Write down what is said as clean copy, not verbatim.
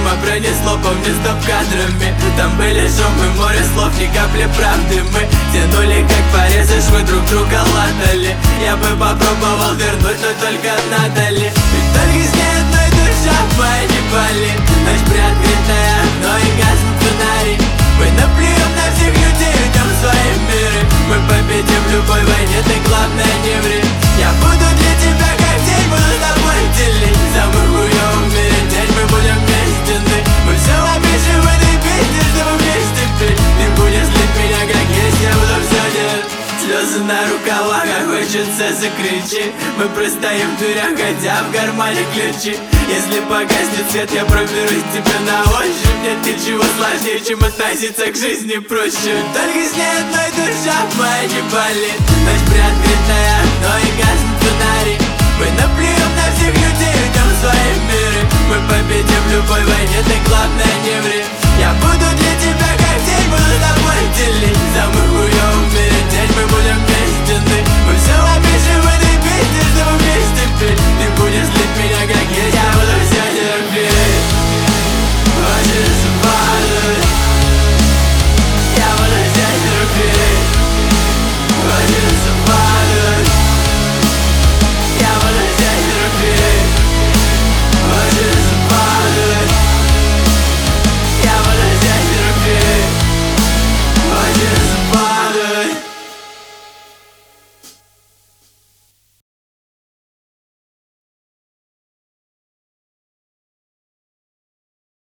фильма пронесло, помню, стоп-кадрами. Там были шумы, море слов, ни капли правды. Мы тянули как порезы, мы друг друга латали. Я бы попробовал вернуть, но только Натали. Ведь только с ней одной душа моя не болит. Ночь приоткрытое окно и гаснет фонари. Мы наплюем на всех людей, уйдем в свои миры. Мы победим в любой войне, ты главное не ври. Я буду для тебя как день, буду с тобой делить. Самый хуёвый в мире день, мы будем вместе. Мы все опишем в этой песне, чтобы вместе петь. Ты будешь злить меня как есть, я буду все делать. Слезы на рукавах, а хочется закричать. Мы простоим в дверях, хотя в кармане ключи. Если погаснет свет, я проберусь тебе на ощупь. Нет ничего сложнее, чем относиться к жизни проще. Только с ней одной душа моя не болит. Ночь приоткрытое окно и гаснет фонари. Мы наплюем на всех людей, уйдем в свои миры. Мы победим в любой войне, ты главное не ври.